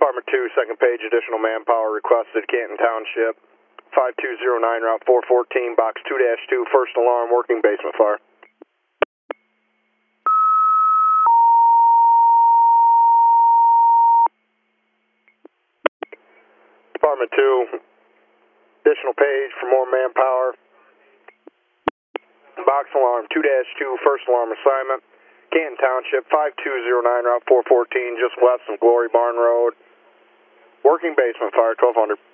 Department 2, second page, additional manpower requested, Canton Township. 5209, Route 414, Box 2-2, first alarm, working basement fire. Department 2, additional page for more manpower. Box alarm 2-2, first alarm assignment. Canton Township, 5209, Route 414, just west of Glory Barn Road. Working basement fire, 1200.